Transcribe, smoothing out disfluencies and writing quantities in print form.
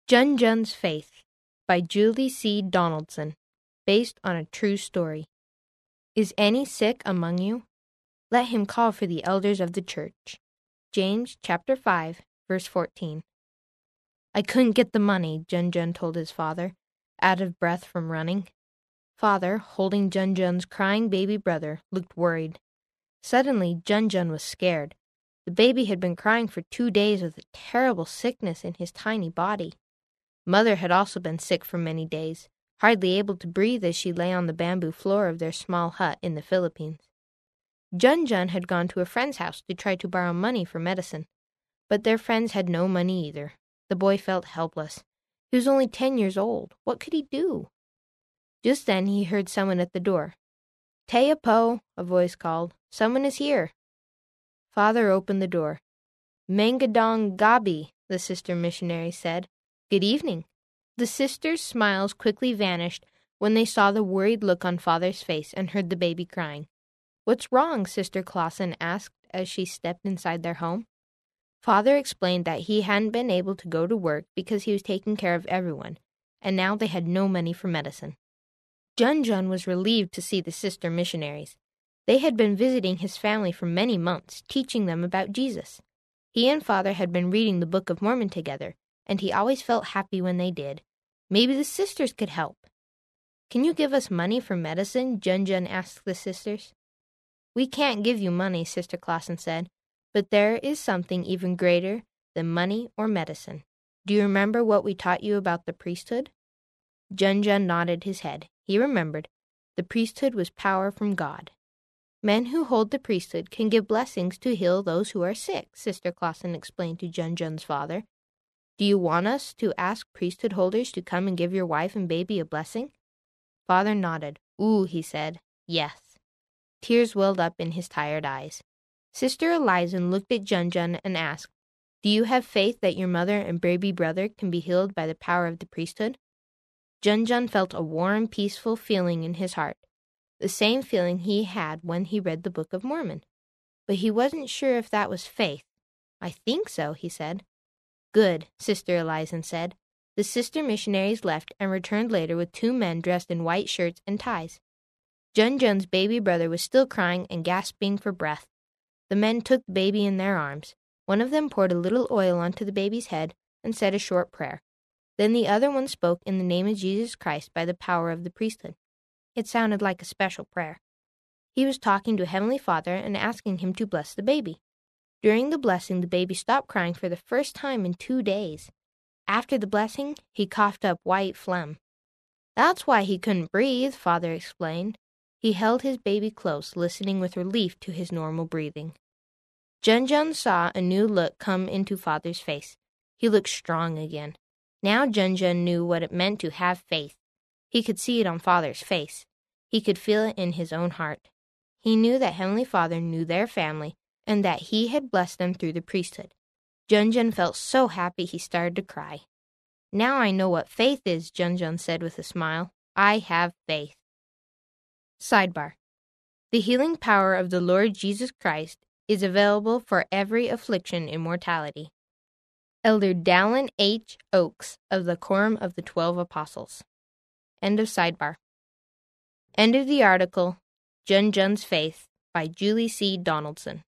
Jun Jun's Faith by Julie C. Donaldson, based on a true story. Is any sick among you? Let him call for the elders of the church. James chapter 5, verse 14. I couldn't get the money, Jun Jun told his father, out of breath from running. Father, holding Jun Jun's crying baby brother, looked worried. Suddenly, Jun Jun was scared. The baby had been crying for 2 days with a terrible sickness in his tiny body. Mother had also been sick for many days, hardly able to breathe as she lay on the bamboo floor of their small hut in the Philippines. Jun Jun had gone to a friend's house to try to borrow money for medicine, but their friends had no money either. The boy felt helpless. He was only 10 years old. What could he do? Just then he heard someone at the door. "Teapo," a voice called. "Someone is here." Father opened the door. "Mangadong Gabi," the sister missionary said. "Good evening." The sisters' smiles quickly vanished when they saw the worried look on Father's face and heard the baby crying. "What's wrong?" Sister Clausen asked as she stepped inside their home. Father explained that he hadn't been able to go to work because he was taking care of everyone, and now they had no money for medicine. Jun Jun was relieved to see the sister missionaries. They had been visiting his family for many months, teaching them about Jesus. He and Father had been reading the Book of Mormon together, and he always felt happy when they did. Maybe the sisters could help. "Can you give us money for medicine?" Jun Jun asked the sisters. "We can't give you money," Sister Clausen said, "but there is something even greater than money or medicine. Do you remember what we taught you about the priesthood?" Jun Jun nodded his head. He remembered. The priesthood was power from God. "Men who hold the priesthood can give blessings to heal those who are sick," Sister Clausen explained to Jun Jun's father. "Do you want us to ask priesthood holders to come and give your wife and baby a blessing?" Father nodded. "Ooh," he said. "Yes." Tears welled up in his tired eyes. Sister Elizen looked at Jun Jun and asked, "Do you have faith that your mother and baby brother can be healed by the power of the priesthood?" Jun Jun felt a warm, peaceful feeling in his heart, the same feeling he had when he read the Book of Mormon. But he wasn't sure if that was faith. "I think so," he said. "Good," Sister Elizen said. The sister missionaries left and returned later with 2 men dressed in white shirts and ties. Jun Jun's baby brother was still crying and gasping for breath. The men took the baby in their arms. One of them poured a little oil onto the baby's head and said a short prayer. Then the other one spoke in the name of Jesus Christ by the power of the priesthood. It sounded like a special prayer. He was talking to Heavenly Father and asking him to bless the baby. During the blessing, the baby stopped crying for the first time in 2 days. After the blessing, he coughed up white phlegm. "That's why he couldn't breathe," Father explained. He held his baby close, listening with relief to his normal breathing. Jun Jun saw a new look come into Father's face. He looked strong again. Now Jun Jun knew what it meant to have faith. He could see it on Father's face. He could feel it in his own heart. He knew that Heavenly Father knew their family and that he had blessed them through the priesthood. Jun Jun felt so happy he started to cry. "Now I know what faith is," Jun Jun said with a smile. "I have faith." Sidebar. The healing power of the Lord Jesus Christ is available for every affliction in mortality. Elder Dallin H. Oakes of the Quorum of the 12 Apostles. End of sidebar. End of the article, Jun Jun's Faith by Julie C. Donaldson.